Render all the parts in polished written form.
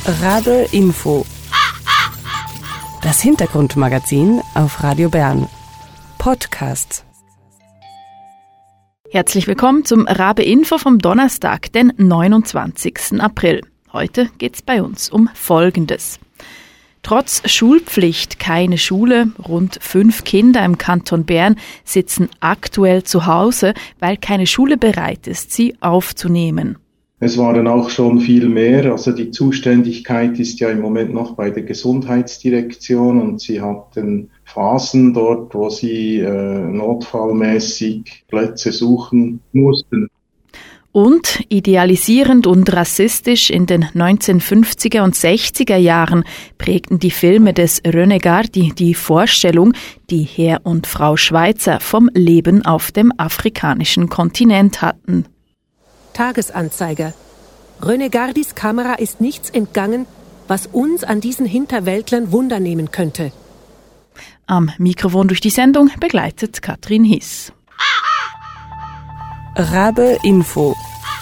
Rabe Info. Das Hintergrundmagazin auf Radio Bern. Podcast. Herzlich willkommen zum Rabe Info vom Donnerstag, den 29. April. Heute geht's bei uns um Folgendes. Trotz Schulpflicht keine Schule. Rund 5 Kinder im Kanton Bern sitzen aktuell zu Hause, weil keine Schule bereit ist, sie aufzunehmen. Es waren auch schon viel mehr. Also die Zuständigkeit ist ja im Moment noch bei der Gesundheitsdirektion und sie hatten Phasen dort, wo sie notfallmäßig Plätze suchen mussten. Und idealisierend und rassistisch in den 1950er und 60er Jahren prägten die Filme des René Gardy die Vorstellung, die Herr und Frau Schweizer vom Leben auf dem afrikanischen Kontinent hatten. Tagesanzeiger. René Gardys Kamera ist nichts entgangen, was uns an diesen Hinterwäldlern Wunder nehmen könnte. Am Mikrofon durch die Sendung begleitet Katrin Hiss. Rabe Info.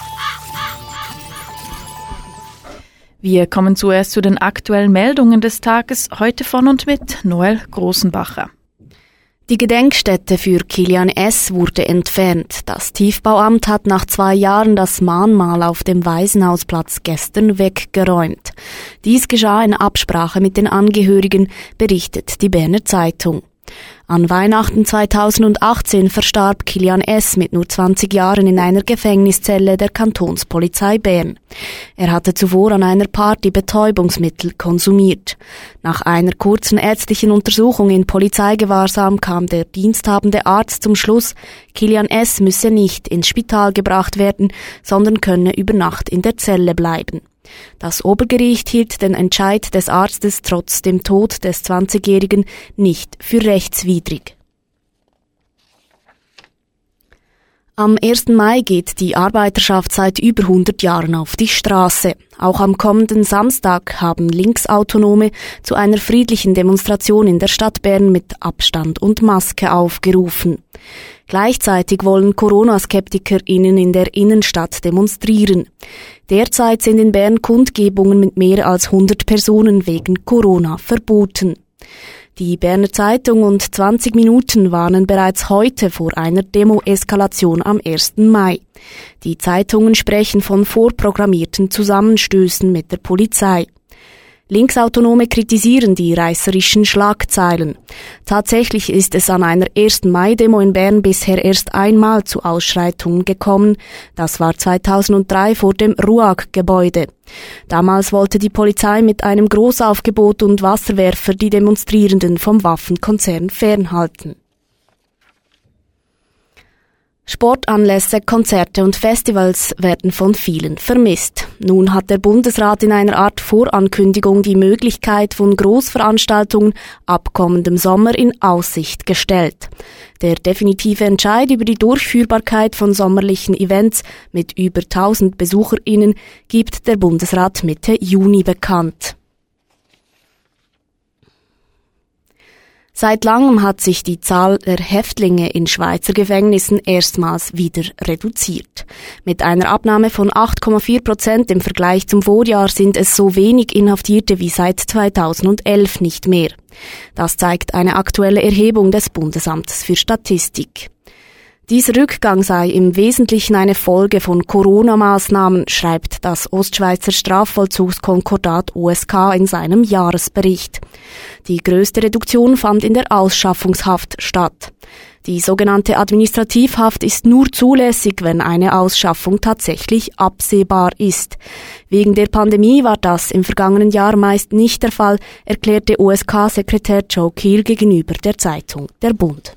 Wir kommen zuerst zu den aktuellen Meldungen des Tages, heute von und mit Noel Grossenbacher. Die Gedenkstätte für Kilian S. wurde entfernt. Das Tiefbauamt hat nach 2 Jahren das Mahnmal auf dem Waisenhausplatz gestern weggeräumt. Dies geschah in Absprache mit den Angehörigen, berichtet die Berner Zeitung. An Weihnachten 2018 verstarb Kilian S. mit nur 20 Jahren in einer Gefängniszelle der Kantonspolizei Bern. Er hatte zuvor an einer Party Betäubungsmittel konsumiert. Nach einer kurzen ärztlichen Untersuchung in Polizeigewahrsam kam der diensthabende Arzt zum Schluss, Kilian S. müsse nicht ins Spital gebracht werden, sondern könne über Nacht in der Zelle bleiben. Das Obergericht hielt den Entscheid des Arztes trotz dem Tod des 20-Jährigen nicht für rechtswidrig. Am 1. Mai geht die Arbeiterschaft seit über 100 Jahren auf die Straße. Auch am kommenden Samstag haben Linksautonome zu einer friedlichen Demonstration in der Stadt Bern mit Abstand und Maske aufgerufen. Gleichzeitig wollen Corona-SkeptikerInnen in der Innenstadt demonstrieren. Derzeit sind in Bern Kundgebungen mit mehr als 100 Personen wegen Corona verboten. Die Berner Zeitung und 20 Minuten warnen bereits heute vor einer Demo-Eskalation am 1. Mai. Die Zeitungen sprechen von vorprogrammierten Zusammenstößen mit der Polizei. Linksautonome kritisieren die reißerischen Schlagzeilen. Tatsächlich ist es an einer 1. Mai-Demo in Bern bisher erst einmal zu Ausschreitungen gekommen. Das war 2003 vor dem RUAG-Gebäude. Damals wollte die Polizei mit einem Großaufgebot und Wasserwerfer die Demonstrierenden vom Waffenkonzern fernhalten. Sportanlässe, Konzerte und Festivals werden von vielen vermisst. Nun hat der Bundesrat in einer Art Vorankündigung die Möglichkeit von Großveranstaltungen ab kommendem Sommer in Aussicht gestellt. Der definitive Entscheid über die Durchführbarkeit von sommerlichen Events mit über 1000 BesucherInnen gibt der Bundesrat Mitte Juni bekannt. Seit langem hat sich die Zahl der Häftlinge in Schweizer Gefängnissen erstmals wieder reduziert. Mit einer Abnahme von 8,4% im Vergleich zum Vorjahr sind es so wenig Inhaftierte wie seit 2011 nicht mehr. Das zeigt eine aktuelle Erhebung des Bundesamtes für Statistik. Dieser Rückgang sei im Wesentlichen eine Folge von Corona-Maßnahmen, schreibt das Ostschweizer Strafvollzugskonkordat OSK in seinem Jahresbericht. Die größte Reduktion fand in der Ausschaffungshaft statt. Die sogenannte Administrativhaft ist nur zulässig, wenn eine Ausschaffung tatsächlich absehbar ist. Wegen der Pandemie war das im vergangenen Jahr meist nicht der Fall, erklärte OSK-Sekretär Joe Kiel gegenüber der Zeitung Der Bund.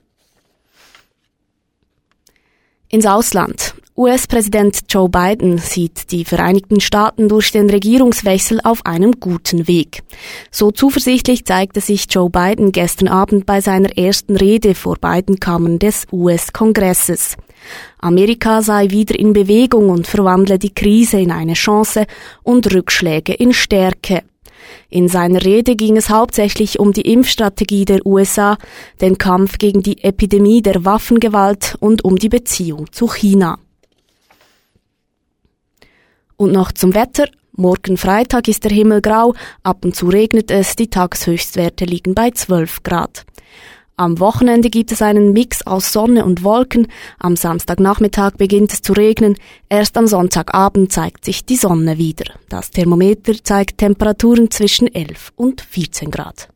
Ins Ausland. US-Präsident Joe Biden sieht die Vereinigten Staaten durch den Regierungswechsel auf einem guten Weg. So zuversichtlich zeigte sich Joe Biden gestern Abend bei seiner ersten Rede vor beiden Kammern des US-Kongresses. Amerika sei wieder in Bewegung und verwandle die Krise in eine Chance und Rückschläge in Stärke. In seiner Rede ging es hauptsächlich um die Impfstrategie der USA, den Kampf gegen die Epidemie der Waffengewalt und um die Beziehung zu China. Und noch zum Wetter. Morgen Freitag ist der Himmel grau, ab und zu regnet es, die Tageshöchstwerte liegen bei 12 Grad. Am Wochenende gibt es einen Mix aus Sonne und Wolken. Am Samstagnachmittag beginnt es zu regnen. Erst am Sonntagabend zeigt sich die Sonne wieder. Das Thermometer zeigt Temperaturen zwischen 11 und 14 Grad.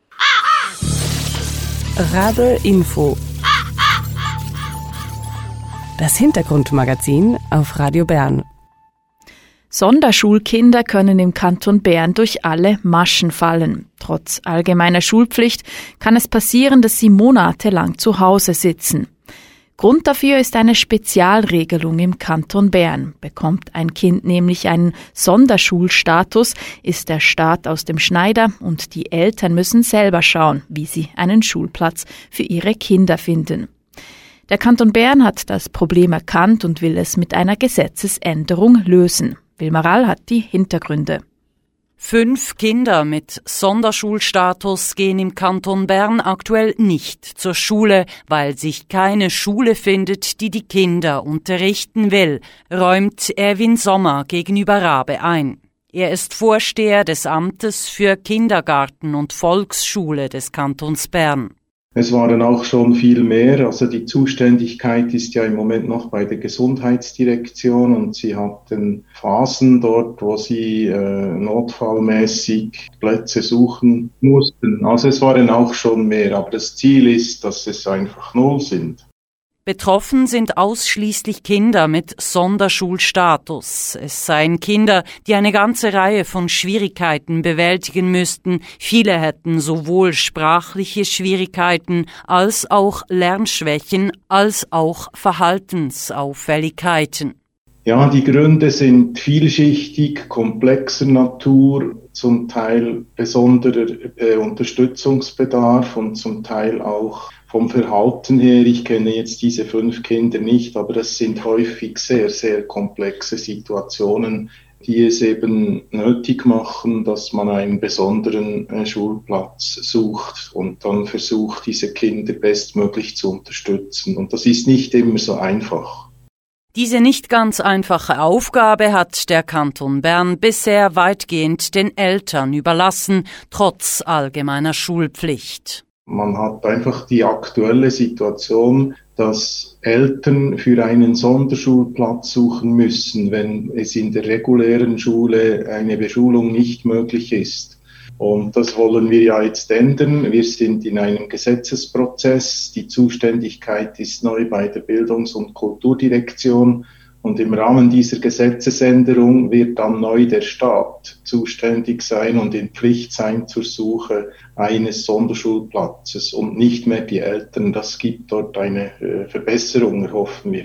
Rabe Info. Das Hintergrundmagazin auf Radio Bern. Sonderschulkinder können im Kanton Bern durch alle Maschen fallen. Trotz allgemeiner Schulpflicht kann es passieren, dass sie monatelang zu Hause sitzen. Grund dafür ist eine Spezialregelung im Kanton Bern. Bekommt ein Kind nämlich einen Sonderschulstatus, ist der Staat aus dem Schneider und die Eltern müssen selber schauen, wie sie einen Schulplatz für ihre Kinder finden. Der Kanton Bern hat das Problem erkannt und will es mit einer Gesetzesänderung lösen. Wilma Rall hat die Hintergründe. 5 Kinder mit Sonderschulstatus gehen im Kanton Bern aktuell nicht zur Schule, weil sich keine Schule findet, die die Kinder unterrichten will, räumt Erwin Sommer gegenüber Rabe ein. Er ist Vorsteher des Amtes für Kindergarten und Volksschule des Kantons Bern. Es waren auch schon viel mehr. Also die Zuständigkeit ist ja im Moment noch bei der Gesundheitsdirektion und sie hatten Phasen dort, wo sie notfallmäßig Plätze suchen mussten. Also es waren auch schon mehr, aber das Ziel ist, dass es einfach 0 sind. Betroffen sind ausschließlich Kinder mit Sonderschulstatus. Es seien Kinder, die eine ganze Reihe von Schwierigkeiten bewältigen müssten. Viele hätten sowohl sprachliche Schwierigkeiten als auch Lernschwächen, als auch Verhaltensauffälligkeiten. Ja, die Gründe sind vielschichtig, komplexer Natur, zum Teil besonderer Unterstützungsbedarf und zum Teil auch vom Verhalten her. Ich kenne jetzt diese 5 Kinder nicht, aber das sind häufig sehr, sehr komplexe Situationen, die es eben nötig machen, dass man einen besonderen Schulplatz sucht und dann versucht, diese Kinder bestmöglich zu unterstützen. Und das ist nicht immer so einfach. Diese nicht ganz einfache Aufgabe hat der Kanton Bern bisher weitgehend den Eltern überlassen, trotz allgemeiner Schulpflicht. Man hat einfach die aktuelle Situation, dass Eltern für einen Sonderschulplatz suchen müssen, wenn es in der regulären Schule eine Beschulung nicht möglich ist. Und das wollen wir ja jetzt ändern. Wir sind in einem Gesetzesprozess. Die Zuständigkeit ist neu bei der Bildungs- und Kulturdirektion. Und im Rahmen dieser Gesetzesänderung wird dann neu der Staat zuständig sein und in Pflicht sein zur Suche eines Sonderschulplatzes und nicht mehr die Eltern. Das gibt dort eine Verbesserung, erhoffen wir.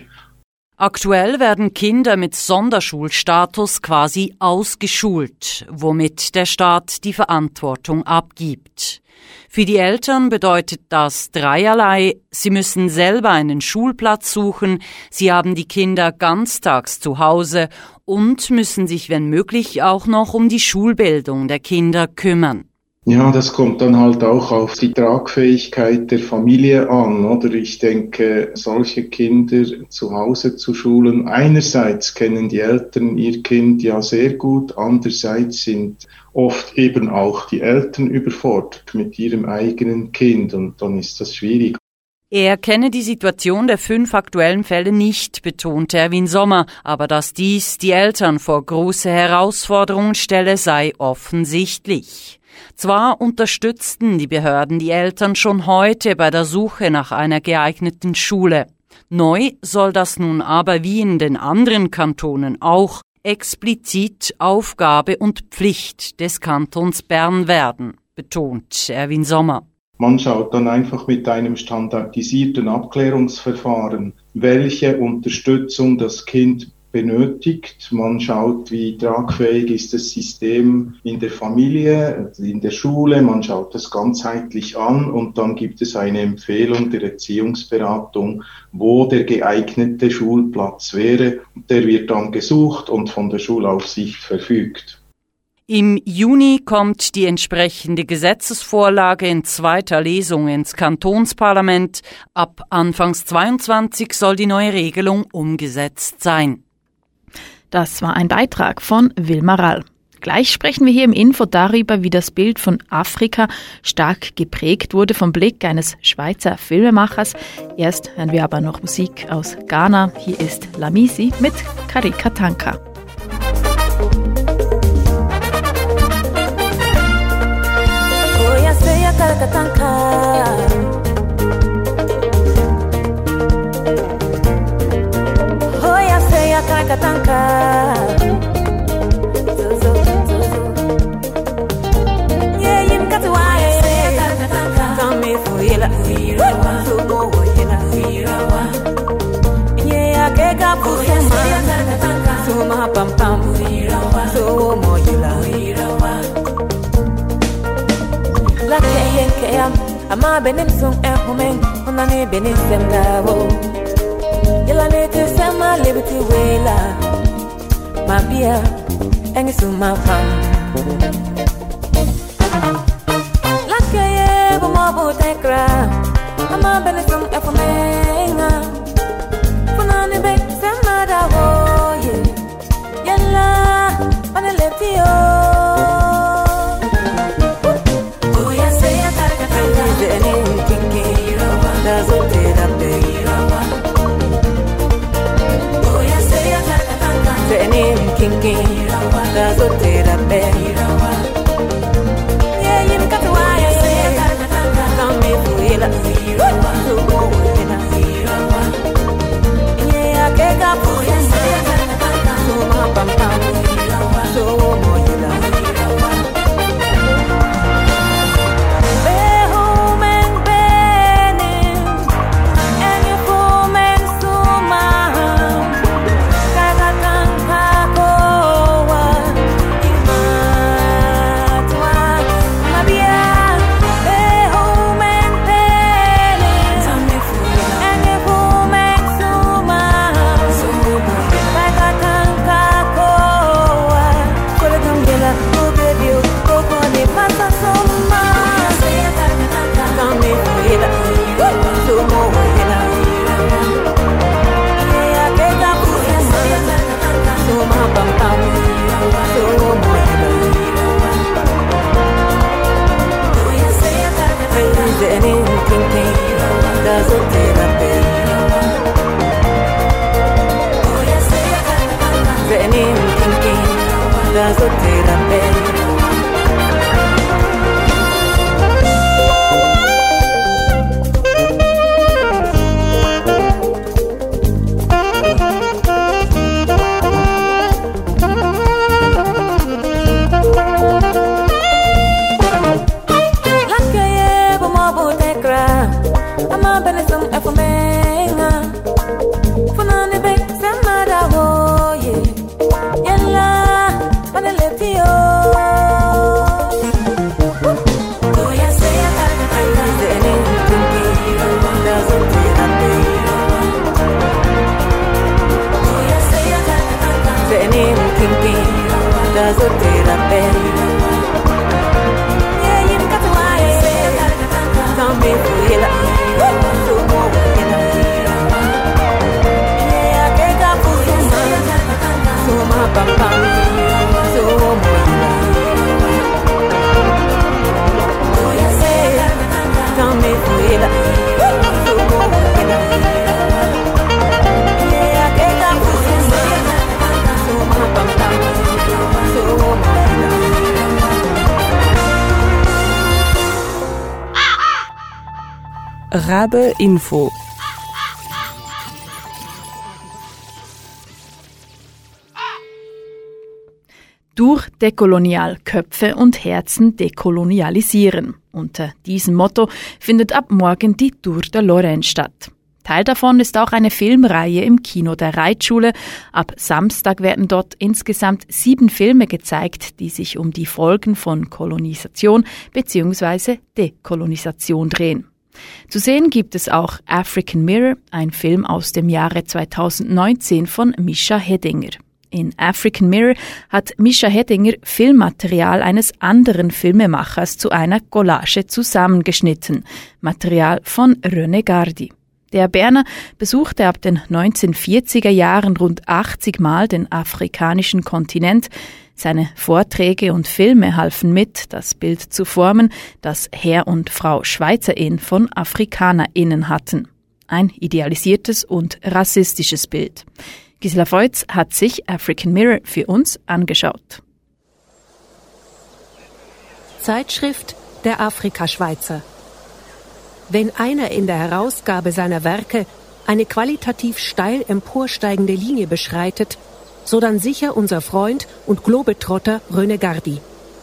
Aktuell werden Kinder mit Sonderschulstatus quasi ausgeschult, womit der Staat die Verantwortung abgibt. Für die Eltern bedeutet das dreierlei. Sie müssen selber einen Schulplatz suchen, sie haben die Kinder ganztags zu Hause und müssen sich, wenn möglich, auch noch um die Schulbildung der Kinder kümmern. Ja, das kommt dann halt auch auf die Tragfähigkeit der Familie an, oder? Ich denke, solche Kinder zu Hause zu schulen, einerseits kennen die Eltern ihr Kind ja sehr gut, andererseits sind oft eben auch die Eltern überfordert mit ihrem eigenen Kind und dann ist das schwierig. Er kenne die Situation der 5 aktuellen Fälle nicht, betont Erwin Sommer, aber dass dies die Eltern vor große Herausforderungen stelle, sei offensichtlich. Zwar unterstützten die Behörden die Eltern schon heute bei der Suche nach einer geeigneten Schule. Neu soll das nun aber wie in den anderen Kantonen auch explizit Aufgabe und Pflicht des Kantons Bern werden, betont Erwin Sommer. Man schaut dann einfach mit einem standardisierten Abklärungsverfahren, welche Unterstützung das Kind benötigt. Man schaut, wie tragfähig ist das System in der Familie, in der Schule. Man schaut das ganzheitlich an und dann gibt es eine Empfehlung der Erziehungsberatung, wo der geeignete Schulplatz wäre. Der wird dann gesucht und von der Schulaufsicht verfügt. Im Juni kommt die entsprechende Gesetzesvorlage in 2. Lesung ins Kantonsparlament. Ab Anfangs 2022 soll die neue Regelung umgesetzt sein. Das war ein Beitrag von Wilma Rall. Gleich sprechen wir hier im Info darüber, wie das Bild von Afrika stark geprägt wurde vom Blick eines Schweizer Filmemachers. Erst hören wir aber noch Musik aus Ghana. Hier ist Lamisi mit Karika Tanka. Ama benim sung humen onane benim semdawo yela nete sema liberty wela mabia engi suma fam lakeye bo mo bo tekra ama benim sung humen onane be sema dawo yela ane liberty Rabe Info. Durch Dekolonial Köpfe und Herzen dekolonialisieren. Unter diesem Motto findet ab morgen die Tour de Lorraine statt. Teil davon ist auch eine Filmreihe im Kino der Reitschule. Ab Samstag werden dort insgesamt 7 Filme gezeigt, die sich um die Folgen von Kolonisation bzw. Dekolonisation drehen. Zu sehen gibt es auch African Mirror, ein Film aus dem Jahre 2019 von Mischa Heddinger. In African Mirror hat Mischa Heddinger Filmmaterial eines anderen Filmemachers zu einer Collage zusammengeschnitten. Material von René Gardi. Der Berner besuchte ab den 1940er Jahren rund 80 Mal den afrikanischen Kontinent. Seine Vorträge und Filme halfen mit, das Bild zu formen, das Herr und Frau SchweizerInnen von AfrikanerInnen hatten. Ein idealisiertes und rassistisches Bild. Gisela Feutz hat sich African Mirror für uns angeschaut. Zeitschrift der Afrikaschweizer. Wenn einer in der Herausgabe seiner Werke eine qualitativ steil emporsteigende Linie beschreitet, so dann sicher unser Freund und Globetrotter René Gardy.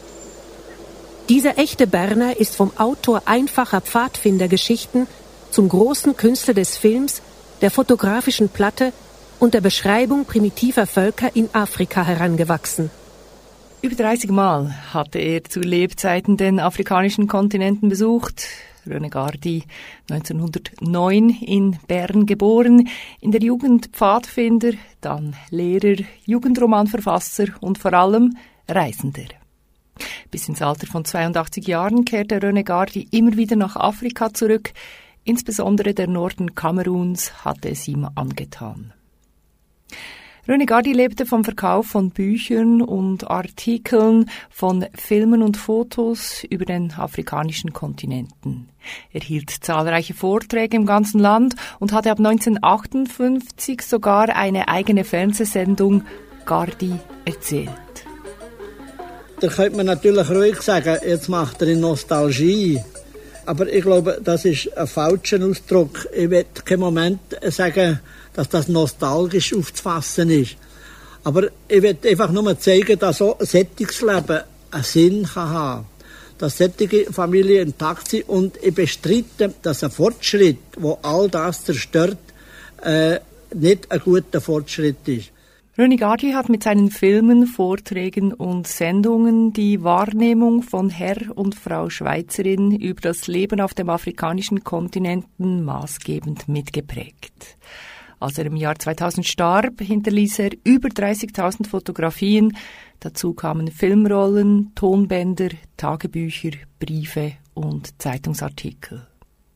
Dieser echte Berner ist vom Autor einfacher Pfadfindergeschichten zum großen Künstler des Films, der fotografischen Platte und der Beschreibung primitiver Völker in Afrika herangewachsen. Über 30 Mal hatte er zu Lebzeiten den afrikanischen Kontinenten besucht. René Gardy, 1909 in Bern geboren, in der Jugend Pfadfinder, dann Lehrer, Jugendromanverfasser und vor allem Reisender. Bis ins Alter von 82 Jahren kehrte René Gardy immer wieder nach Afrika zurück. Insbesondere der Norden Kameruns hatte es ihm angetan. René Gardy lebte vom Verkauf von Büchern und Artikeln, von Filmen und Fotos über den afrikanischen Kontinenten. Er hielt zahlreiche Vorträge im ganzen Land und hatte ab 1958 sogar eine eigene Fernsehsendung «Gardy erzählt». Da könnte man natürlich ruhig sagen, jetzt macht er in Nostalgie. Aber ich glaube, das ist ein falscher Ausdruck. Ich will keinen Moment sagen, dass das nostalgisch aufzufassen ist. Aber ich will einfach nur zeigen, dass auch ein solches Leben einen Sinn haben kann. Dass solche Familien intakt sind. Und ich bestreite, dass ein Fortschritt, der all das zerstört, nicht ein guter Fortschritt ist. René Gardy hat mit seinen Filmen, Vorträgen und Sendungen die Wahrnehmung von Herr und Frau Schweizerin über das Leben auf dem afrikanischen Kontinenten maßgebend mitgeprägt. Als er im Jahr 2000 starb, hinterließ er über 30.000 Fotografien. Dazu kamen Filmrollen, Tonbänder, Tagebücher, Briefe und Zeitungsartikel.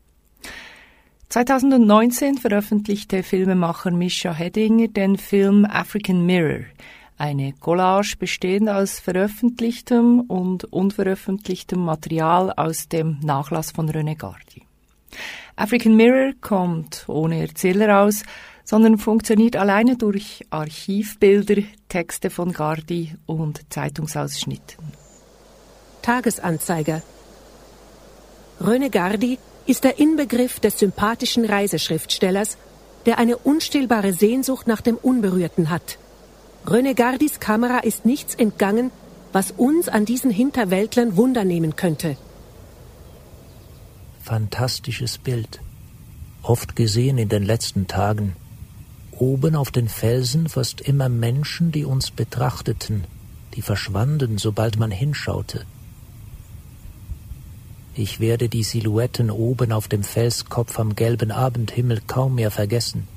2019 veröffentlichte Filmemacher Mischa Hedinger den Film African Mirror, eine Collage bestehend aus veröffentlichtem und unveröffentlichtem Material aus dem Nachlass von René Gardy. African Mirror kommt ohne Erzähler aus, sondern funktioniert alleine durch Archivbilder, Texte von Gardy und Zeitungsausschnitten. Tagesanzeiger. René Gardy ist der Inbegriff des sympathischen Reiseschriftstellers, der eine unstillbare Sehnsucht nach dem Unberührten hat. René Gardys Kamera ist nichts entgangen, was uns an diesen Hinterwäldlern Wunder nehmen könnte. Fantastisches Bild. Oft gesehen in den letzten Tagen. Oben auf den Felsen fast immer Menschen, die uns betrachteten, die verschwanden, sobald man hinschaute. Ich werde die Silhouetten oben auf dem Felskopf am gelben Abendhimmel kaum mehr vergessen.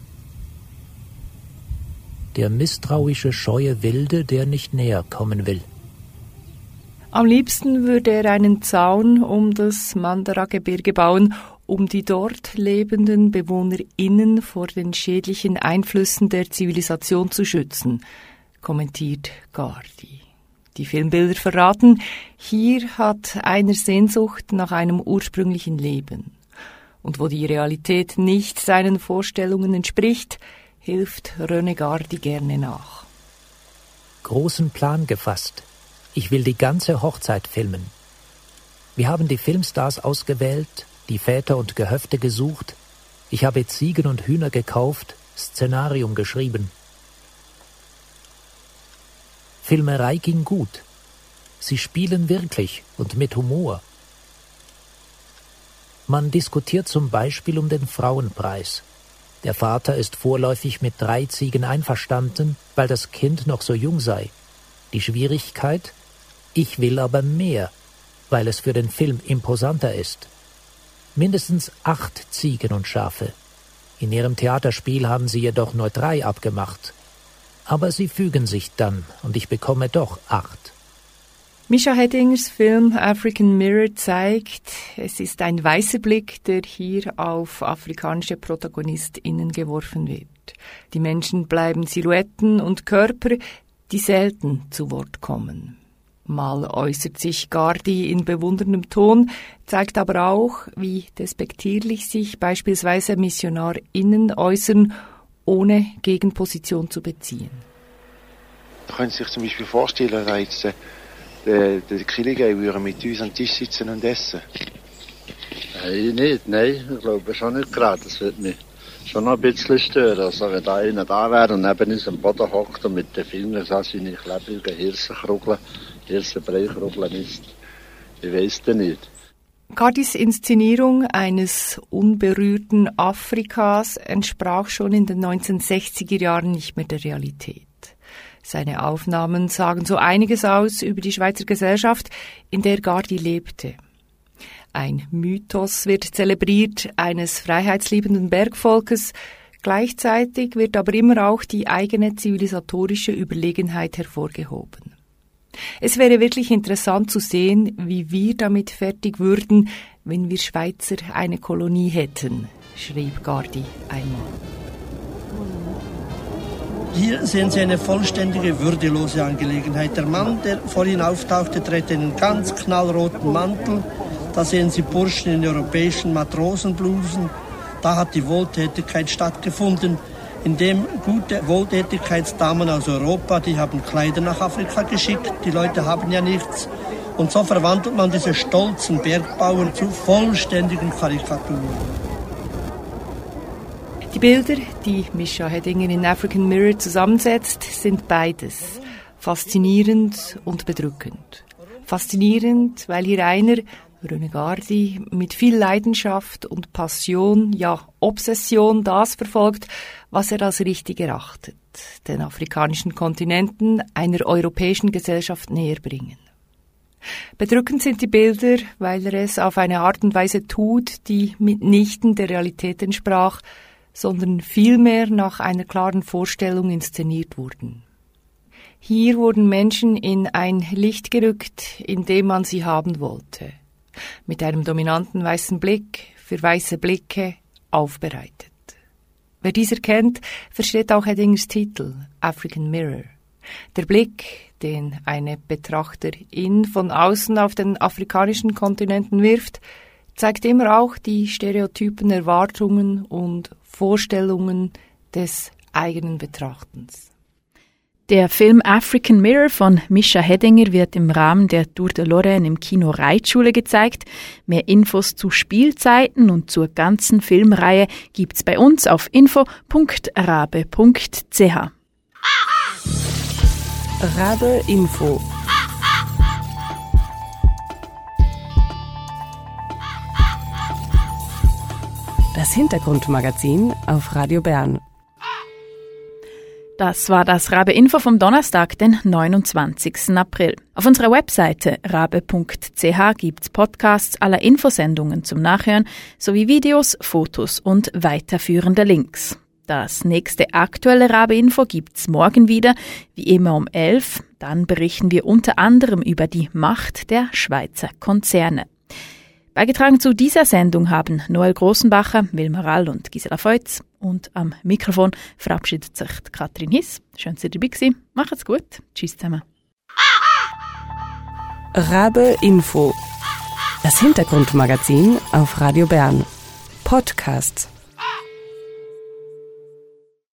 Der misstrauische, scheue Wilde, der nicht näher kommen will. Am liebsten würde er einen Zaun um das Mandara-Gebirge bauen, um die dort lebenden BewohnerInnen vor den schädlichen Einflüssen der Zivilisation zu schützen, kommentiert Gardy. Die Filmbilder verraten, hier hat einer Sehnsucht nach einem ursprünglichen Leben. Und wo die Realität nicht seinen Vorstellungen entspricht, hilft René Gardy gerne nach. Großen Plan gefasst. Ich will die ganze Hochzeit filmen. Wir haben die Filmstars ausgewählt, die Väter und Gehöfte gesucht. Ich habe Ziegen und Hühner gekauft, Szenarium geschrieben. Filmerei ging gut. Sie spielen wirklich und mit Humor. Man diskutiert zum Beispiel um den Frauenpreis. Der Vater ist vorläufig mit 3 Ziegen einverstanden, weil das Kind noch so jung sei. Die Schwierigkeit? Ich will aber mehr, weil es für den Film imposanter ist. Mindestens 8 Ziegen und Schafe. In ihrem Theaterspiel haben sie jedoch nur 3 abgemacht. Aber sie fügen sich dann und ich bekomme doch 8. Mischa Heddingers Film African Mirror zeigt, es ist ein weißer Blick, der hier auf afrikanische ProtagonistInnen geworfen wird. Die Menschen bleiben Silhouetten und Körper, die selten zu Wort kommen. Mal äußert sich Gardi in bewunderndem Ton, zeigt aber auch, wie despektierlich sich beispielsweise MissionarInnen äußern, ohne Gegenposition zu beziehen. Man könnte sich zum Beispiel vorstellen, dass jetzt die Kiligen würden mit uns am Tisch sitzen und essen. Nein, ich glaube schon nicht gerade. Das würde mich schon noch ein bisschen stören. Also wenn da einer da wäre und neben uns am Boden hockt und mit den Fingern so seine klebrigen Hirsenbreikrugeln isst. Ich weiss das nicht. Gardis Inszenierung eines unberührten Afrikas entsprach schon in den 1960er Jahren nicht mehr der Realität. Seine Aufnahmen sagen so einiges aus über die Schweizer Gesellschaft, in der Gardi lebte. Ein Mythos wird zelebriert eines freiheitsliebenden Bergvolkes, gleichzeitig wird aber immer auch die eigene zivilisatorische Überlegenheit hervorgehoben. Es wäre wirklich interessant zu sehen, wie wir damit fertig würden, wenn wir Schweizer eine Kolonie hätten, schrieb Gardi einmal. Hier sehen Sie eine vollständige, würdelose Angelegenheit. Der Mann, der vorhin auftauchte, trägt einen ganz knallroten Mantel. Da sehen Sie Burschen in europäischen Matrosenblusen. Da hat die Wohltätigkeit stattgefunden, indem gute Wohltätigkeitsdamen aus Europa, die haben Kleider nach Afrika geschickt. Die Leute haben ja nichts. Und so verwandelt man diese stolzen Bergbauern zu vollständigen Karikaturen. Die Bilder, die Mischa Heddinger in African Mirror zusammensetzt, sind beides. Faszinierend und bedrückend. Faszinierend, weil hier einer, René Gardi, mit viel Leidenschaft und Passion, ja Obsession, das verfolgt, was er als richtig erachtet, den afrikanischen Kontinenten einer europäischen Gesellschaft näher bringen. Bedrückend sind die Bilder, weil er es auf eine Art und Weise tut, die mitnichten der Realität entsprach, sondern vielmehr nach einer klaren Vorstellung inszeniert wurden. Hier wurden Menschen in ein Licht gerückt, in dem man sie haben wollte, mit einem dominanten weißen Blick, für weiße Blicke, aufbereitet. Wer dies erkennt, versteht auch Heddingers Titel, African Mirror. Der Blick, den eine Betrachterin von außen auf den afrikanischen Kontinenten wirft, zeigt immer auch die stereotypen Erwartungen und Vorstellungen des eigenen Betrachtens. Der Film African Mirror von Mischa Heddinger wird im Rahmen der Tour de Lorraine im Kino Reitschule gezeigt. Mehr Infos zu Spielzeiten und zur ganzen Filmreihe gibt's bei uns auf info.rabe.ch. Rabe Info. Das Hintergrundmagazin auf Radio Bern. Das war das Rabe-Info vom Donnerstag, den 29. April. Auf unserer Webseite rabe.ch gibt's Podcasts aller Infosendungen zum Nachhören sowie Videos, Fotos und weiterführende Links. Das nächste aktuelle Rabe-Info gibt's morgen wieder, wie immer um 11. Dann berichten wir unter anderem über die Macht der Schweizer Konzerne. Beigetragen zu dieser Sendung haben Noel Grossenbacher, Wilma Rall und Gisela Feutz. Und am Mikrofon verabschiedet sich Katrin Hiss. Schön, dass ihr dabei gewesen. Macht's gut. Tschüss zusammen. Rabe Info. Das Hintergrundmagazin auf Radio Bern. Podcasts.